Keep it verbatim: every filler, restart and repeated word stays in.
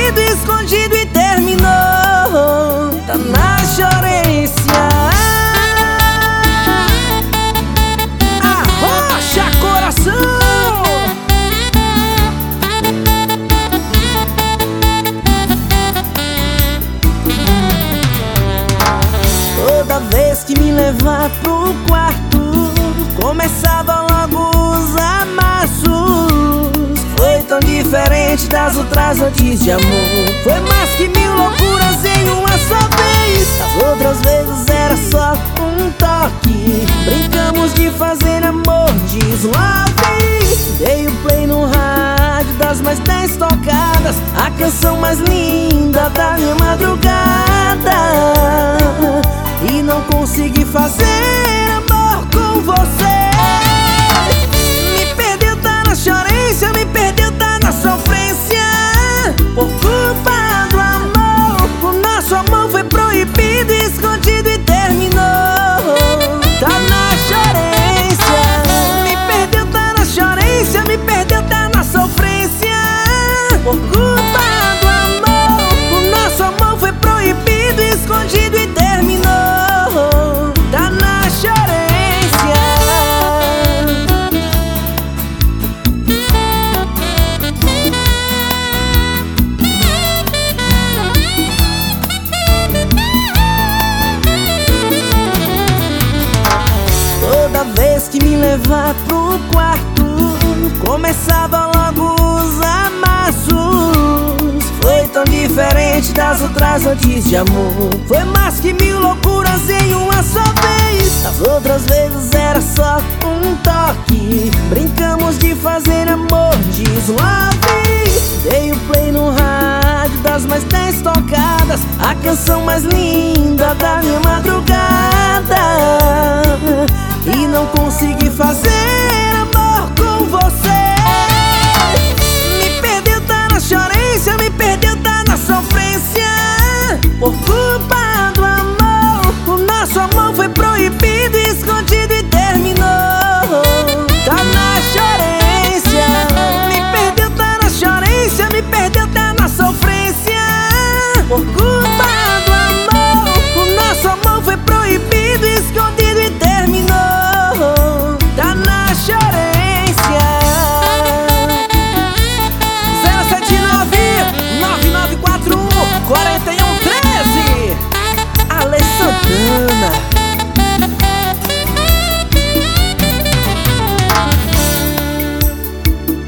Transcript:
proibido, escondido e terminou. Tá na chorência. Arrocha coração. Toda vez que me levar pro quarto, começava logo os amassos. Foi tão diferente das outras noites de amor. Foi mais que mil loucuras em uma só vez. As outras vezes era só um toque. Brincamos de fazer amor, diz love. Dei o play no rádio das mais dez tocadas, a canção mais linda da minha madrugada. E não consegui fazer amor com você. Me perdeu, tá na chorência. Me perdeu, tá na sofrência. Por culpa do amor, o nosso amor foi proibido, escondido e terminou. Tá na chorência. Me perdeu, tá na chorência. Me perdeu, tá na sofrência. Por culpa do amor, o nosso amor foi proibido, escondido e terminou. Tá na chorência. Toda vez que me levar pro quarto, começava logo os amassos. Foi tão diferente das outras noites de amor. Foi mais que mil loucuras em uma só vez. As outras vezes era só um toque. Brincamos de fazer amor, diz love. Dei o play no rádio das mais dez tocadas, a canção mais linda